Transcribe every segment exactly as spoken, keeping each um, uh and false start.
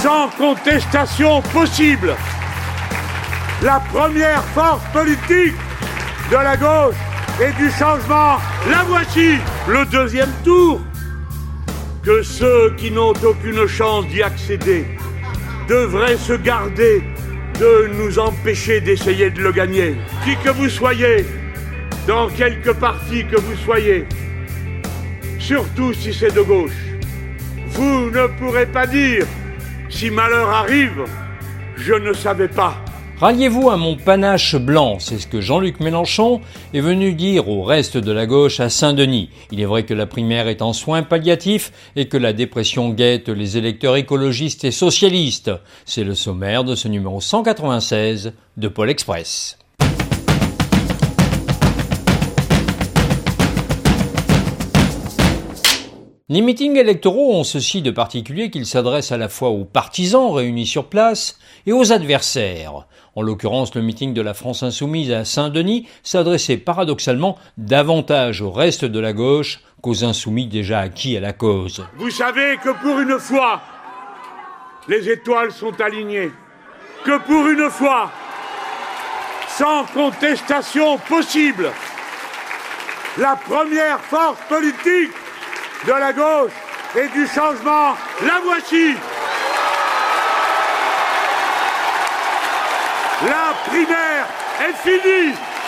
sans contestation possible, la première force politique de la gauche et du changement, la voici. Le deuxième tour, que ceux qui n'ont aucune chance d'y accéder devraient se garder de nous empêcher d'essayer de le gagner. Qui que vous soyez, dans quelque parti que vous soyez, surtout si c'est de gauche, vous ne pourrez pas dire, si malheur arrive, je ne savais pas. Ralliez-vous à mon panache blanc, c'est ce que Jean-Luc Mélenchon est venu dire au reste de la gauche à Saint-Denis. Il est vrai que la primaire est en soins palliatifs et que la dépression guette les électeurs écologistes et socialistes. C'est le sommaire de ce numéro cent quatre-vingt-seize de Pôle Express. Les meetings électoraux ont ceci de particulier qu'ils s'adressent à la fois aux partisans réunis sur place et aux adversaires. En l'occurrence, le meeting de la France Insoumise à Saint-Denis s'adressait paradoxalement davantage au reste de la gauche qu'aux insoumis déjà acquis à la cause. Vous savez que pour une fois, les étoiles sont alignées. Que pour une fois, sans contestation possible, la première force politique de la gauche et du changement, la voici. La primaire est finie.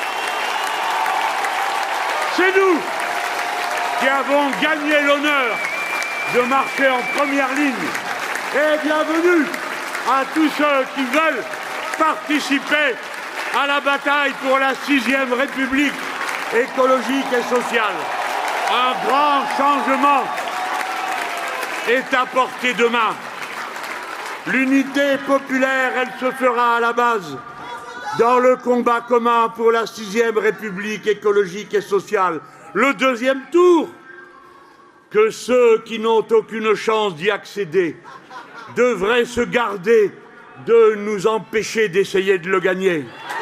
C'est nous qui avons gagné l'honneur de marcher en première ligne. Et bienvenue à tous ceux qui veulent participer à la bataille pour la sixième République écologique et sociale. Un grand changement est à portée de main. L'unité populaire, elle se fera à la base dans le combat commun pour la sixième République écologique et sociale. Le deuxième tour, que ceux qui n'ont aucune chance d'y accéder devraient se garder de nous empêcher d'essayer de le gagner.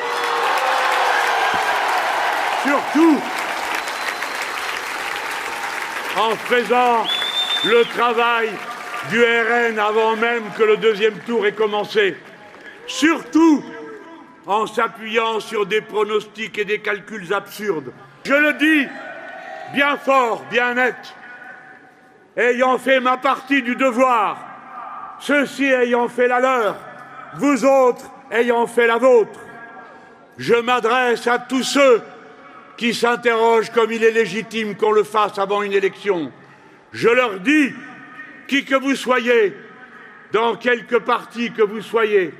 Surtout en faisant le travail du R N avant même que le deuxième tour ait commencé. Surtout en s'appuyant sur des pronostics et des calculs absurdes. Je le dis bien fort, bien net, ayant fait ma partie du devoir, ceux-ci ayant fait la leur, vous autres ayant fait la vôtre. Je m'adresse à tous ceux qui s'interrogent comme il est légitime qu'on le fasse avant une élection. Je leur dis, qui que vous soyez, dans quelque parti que vous soyez,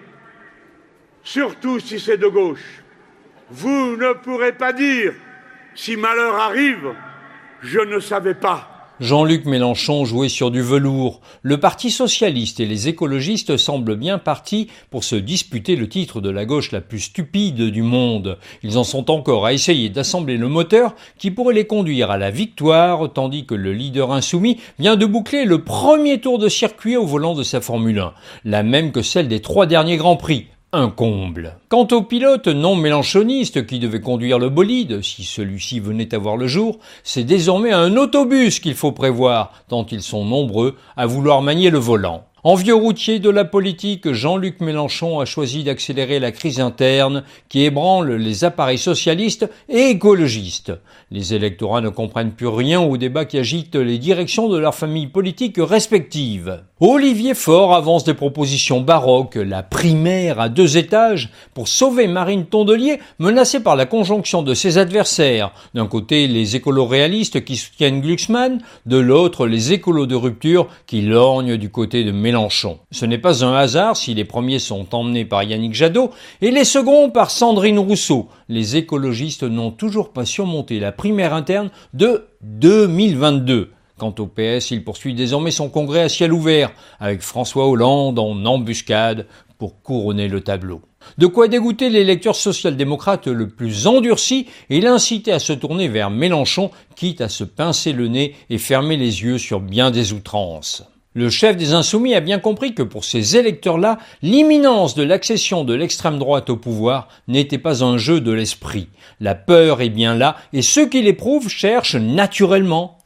surtout si c'est de gauche, vous ne pourrez pas dire, si malheur arrive, je ne savais pas. Jean-Luc Mélenchon jouait sur du velours. Le Parti socialiste et les écologistes semblent bien partis pour se disputer le titre de la gauche la plus stupide du monde. Ils en sont encore à essayer d'assembler le moteur qui pourrait les conduire à la victoire, tandis que le leader insoumis vient de boucler le premier tour de circuit au volant de sa Formule un, la même que celle des trois derniers Grands Prix. Un comble. Quant au pilote non mélenchoniste qui devait conduire le bolide, si celui-ci venait à voir le jour, c'est désormais un autobus qu'il faut prévoir, tant ils sont nombreux à vouloir manier le volant. En vieux routier de la politique, Jean-Luc Mélenchon a choisi d'accélérer la crise interne qui ébranle les appareils socialistes et écologistes. Les électorats ne comprennent plus rien au débat qui agite les directions de leurs familles politiques respectives. Olivier Faure avance des propositions baroques, la primaire à deux étages, pour sauver Marine Tondelier, menacée par la conjonction de ses adversaires. D'un côté, les écolos réalistes qui soutiennent Glucksmann, de l'autre, les écolos de rupture qui lorgnent du côté de Mélenchon. Ce n'est pas un hasard si les premiers sont emmenés par Yannick Jadot et les seconds par Sandrine Rousseau. Les écologistes n'ont toujours pas surmonté la primaire interne de deux mille vingt-deux. Quant au P S, il poursuit désormais son congrès à ciel ouvert, avec François Hollande en embuscade pour couronner le tableau. De quoi dégoûter l'électeur social-démocrate le plus endurci et l'inciter à se tourner vers Mélenchon, quitte à se pincer le nez et fermer les yeux sur bien des outrances. Le chef des Insoumis a bien compris que pour ces électeurs-là, l'imminence de l'accession de l'extrême droite au pouvoir n'était pas un jeu de l'esprit. La peur est bien là et ceux qui l'éprouvent cherchent naturellement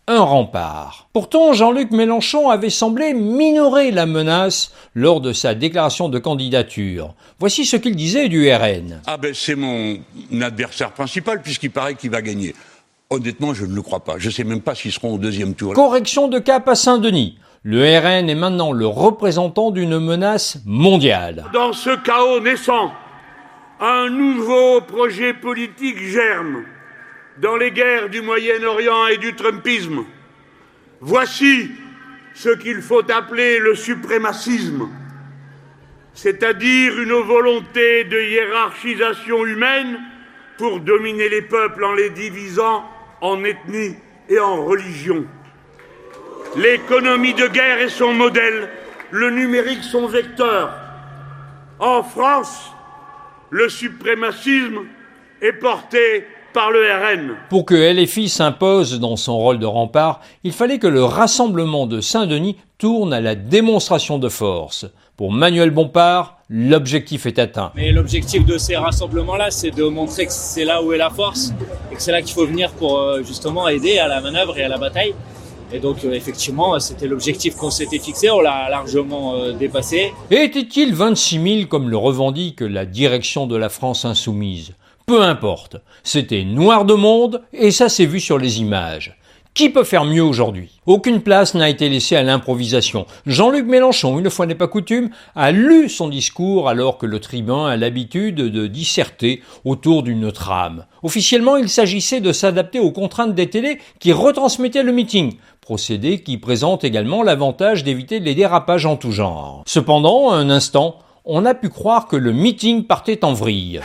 un rempart. Pourtant, Jean-Luc Mélenchon avait semblé minorer la menace lors de sa déclaration de candidature. Voici ce qu'il disait du R N. Ah ben c'est mon adversaire principal puisqu'il paraît qu'il va gagner. Honnêtement, je ne le crois pas. Je ne sais même pas s'ils seront au deuxième tour. Correction de cap à Saint-Denis. Le R N est maintenant le représentant d'une menace mondiale. Dans ce chaos naissant, un nouveau projet politique germe dans les guerres du Moyen-Orient et du Trumpisme. Voici ce qu'il faut appeler le suprémacisme, c'est-à-dire une volonté de hiérarchisation humaine pour dominer les peuples en les divisant en ethnie et en religion. L'économie de guerre est son modèle, le numérique son vecteur. En France, le suprémacisme est porté par le R N. Pour que L F I s'impose dans son rôle de rempart, il fallait que le rassemblement de Saint-Denis tourne à la démonstration de force. Pour Manuel Bompard, l'objectif est atteint. Mais l'objectif de ces rassemblements-là, c'est de montrer que c'est là où est la force et que c'est là qu'il faut venir pour justement aider à la manœuvre et à la bataille. Et donc, euh, effectivement, c'était l'objectif qu'on s'était fixé, on l'a largement euh, dépassé. Et était-il vingt-six mille comme le revendique la direction de la France insoumise ? Peu importe, c'était noir de monde et ça s'est vu sur les images. Qui peut faire mieux aujourd'hui ? Aucune place n'a été laissée à l'improvisation. Jean-Luc Mélenchon, une fois n'est pas coutume, a lu son discours alors que le tribun a l'habitude de disserter autour d'une trame. Officiellement, il s'agissait de s'adapter aux contraintes des télés qui retransmettaient le meeting, procédé qui présente également l'avantage d'éviter les dérapages en tout genre. Cependant, un instant, on a pu croire que le meeting partait en vrille.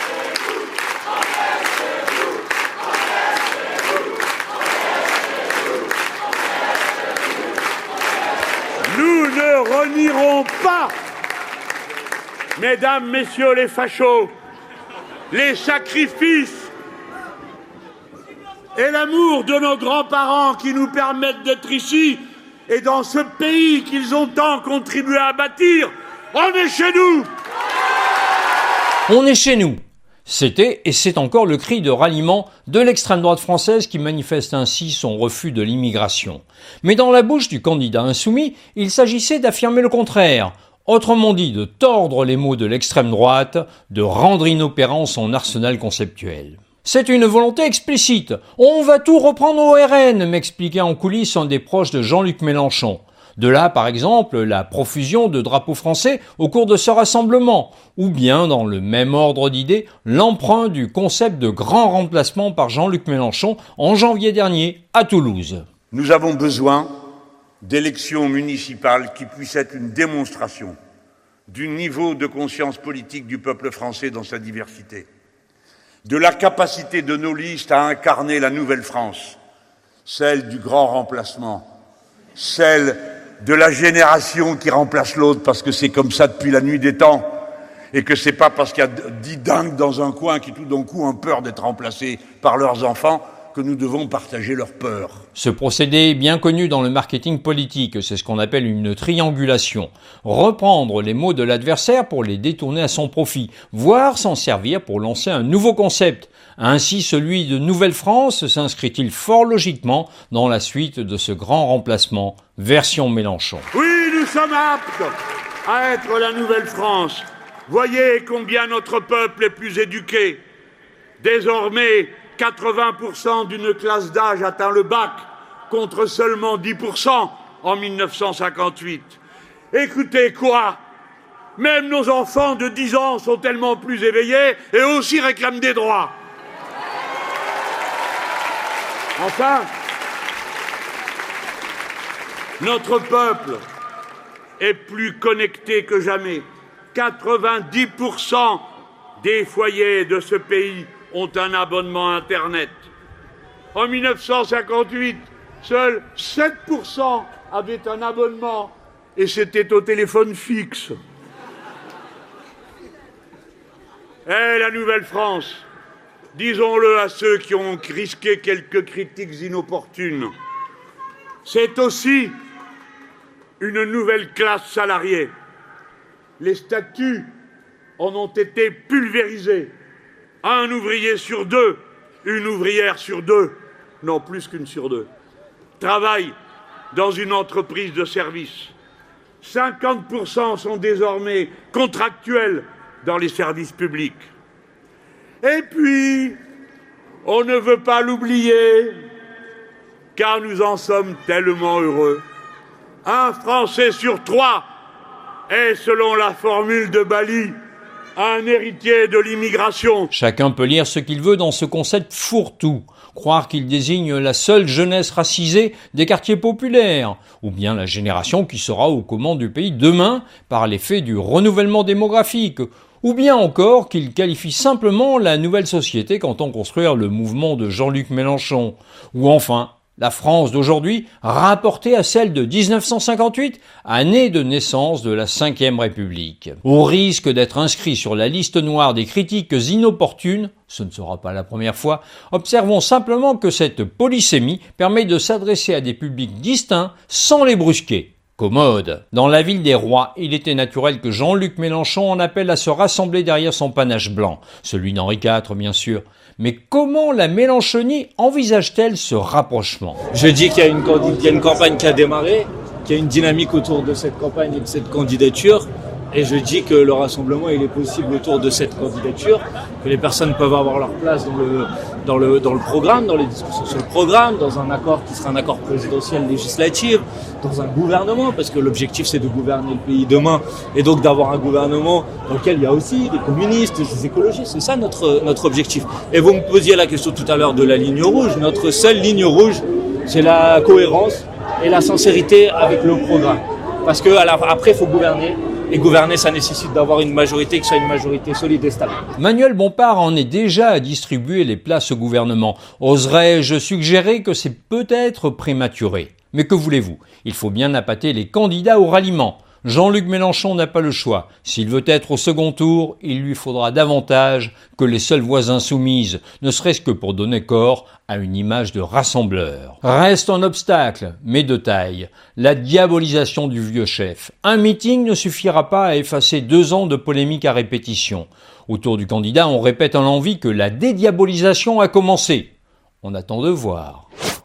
Nous ne renierons pas, mesdames, messieurs les fachos, les sacrifices et l'amour de nos grands-parents qui nous permettent d'être ici et dans ce pays qu'ils ont tant contribué à bâtir. On est chez nous! On est chez nous. C'était et c'est encore le cri de ralliement de l'extrême droite française qui manifeste ainsi son refus de l'immigration. Mais dans la bouche du candidat insoumis, il s'agissait d'affirmer le contraire. Autrement dit, de tordre les mots de l'extrême droite, de rendre inopérant son arsenal conceptuel. C'est une volonté explicite. On va tout reprendre au R N, m'expliquait en coulisses un des proches de Jean-Luc Mélenchon. De là, par exemple, la profusion de drapeaux français au cours de ce rassemblement, ou bien, dans le même ordre d'idées, l'emprunt du concept de grand remplacement par Jean-Luc Mélenchon en janvier dernier à Toulouse. Nous avons besoin d'élections municipales qui puissent être une démonstration du niveau de conscience politique du peuple français dans sa diversité, de la capacité de nos listes à incarner la nouvelle France, celle du grand remplacement, celle de la génération qui remplace l'autre parce que c'est comme ça depuis la nuit des temps et que c'est pas parce qu'il y a dix dingues dans un coin qui tout d'un coup ont peur d'être remplacés par leurs enfants que nous devons partager leur peur. Ce procédé est bien connu dans le marketing politique, c'est ce qu'on appelle une triangulation. Reprendre les mots de l'adversaire pour les détourner à son profit, voire s'en servir pour lancer un nouveau concept. Ainsi, celui de Nouvelle-France s'inscrit-il fort logiquement dans la suite de ce grand remplacement, version Mélenchon. Oui, nous sommes aptes à être la Nouvelle-France. Voyez combien notre peuple est plus éduqué. Désormais, quatre-vingts pour cent d'une classe d'âge atteint le bac, contre seulement dix pour cent en mille neuf cent cinquante-huit. Écoutez quoi ? Même nos enfants de dix ans sont tellement plus éveillés et aussi réclament des droits. Enfin, notre peuple est plus connecté que jamais. quatre-vingt-dix pour cent des foyers de ce pays ont un abonnement Internet. En mille neuf cent cinquante-huit, seuls sept pour cent avaient un abonnement et c'était au téléphone fixe. Eh, la Nouvelle-France, disons-le à ceux qui ont risqué quelques critiques inopportunes, c'est aussi une nouvelle classe salariée. Les statuts en ont été pulvérisés. Un ouvrier sur deux, une ouvrière sur deux, non plus qu'une sur deux. travaillent dans une entreprise de service. cinquante pour cent sont désormais contractuels dans les services publics. Et puis, on ne veut pas l'oublier, car nous en sommes tellement heureux. Un Français sur trois est, selon la formule de Bali, un héritier de l'immigration. Chacun peut lire ce qu'il veut dans ce concept fourre-tout. Croire qu'il désigne la seule jeunesse racisée des quartiers populaires, ou bien la génération qui sera aux commandes du pays demain par l'effet du renouvellement démographique, ou bien encore qu'il qualifie simplement la nouvelle société qu'entend construire le mouvement de Jean-Luc Mélenchon, ou enfin la France d'aujourd'hui rapportée à celle de dix-neuf cent cinquante-huit, année de naissance de la cinquième République. Au risque d'être inscrit sur la liste noire des critiques inopportunes, ce ne sera pas la première fois, observons simplement que cette polysémie permet de s'adresser à des publics distincts sans les brusquer. Commode. Dans la ville des rois, il était naturel que Jean-Luc Mélenchon en appelle à se rassembler derrière son panache blanc, celui d'Henri quatre bien sûr. Mais comment la Mélenchonie envisage-t-elle ce rapprochement ? Je dis qu'il y a une, il y a une campagne qui a démarré, qu'il y a une dynamique autour de cette campagne et de cette candidature. Et je dis que le rassemblement, il est possible autour de cette candidature, que les personnes peuvent avoir leur place dans le, dans le, dans le programme, dans les discussions sur le programme, dans un accord qui sera un accord présidentiel législatif, dans un gouvernement, parce que l'objectif c'est de gouverner le pays demain, et donc d'avoir un gouvernement dans lequel il y a aussi des communistes, des écologistes, c'est ça notre, notre objectif. Et vous me posiez la question tout à l'heure de la ligne rouge, notre seule ligne rouge, c'est la cohérence et la sincérité avec le programme. Parce que après, il faut gouverner. Et gouverner, ça nécessite d'avoir une majorité qui soit une majorité solide et stable. Manuel Bompard en est déjà à distribuer les places au gouvernement. Oserais-je suggérer que c'est peut-être prématuré ? Mais que voulez-vous ? Il faut bien appâter les candidats au ralliement. Jean-Luc Mélenchon n'a pas le choix. S'il veut être au second tour, il lui faudra davantage que les seules voix insoumises, ne serait-ce que pour donner corps à une image de rassembleur. Reste un obstacle, mais de taille, la diabolisation du vieux chef. Un meeting ne suffira pas à effacer deux ans de polémique à répétition. Autour du candidat, on répète en envie que la dédiabolisation a commencé. On attend de voir.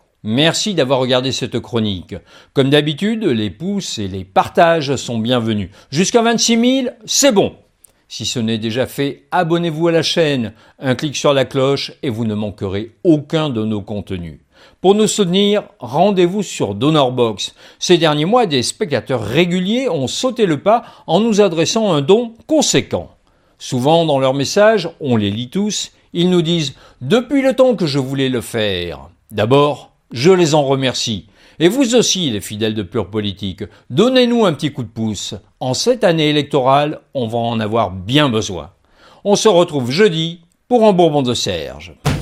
Merci d'avoir regardé cette chronique. Comme d'habitude, les pouces et les partages sont bienvenus. Jusqu'à vingt-six mille, c'est bon. Si ce n'est déjà fait, abonnez-vous à la chaîne, un clic sur la cloche et vous ne manquerez aucun de nos contenus. Pour nous soutenir, rendez-vous sur DonorBox. Ces derniers mois, des spectateurs réguliers ont sauté le pas en nous adressant un don conséquent. Souvent, dans leurs messages, on les lit tous, ils nous disent « Depuis le temps que je voulais le faire ». D'abord, je les en remercie. Et vous aussi, les fidèles de Pure Politique, donnez-nous un petit coup de pouce. En cette année électorale, on va en avoir bien besoin. On se retrouve jeudi pour un Bourbon de Serge.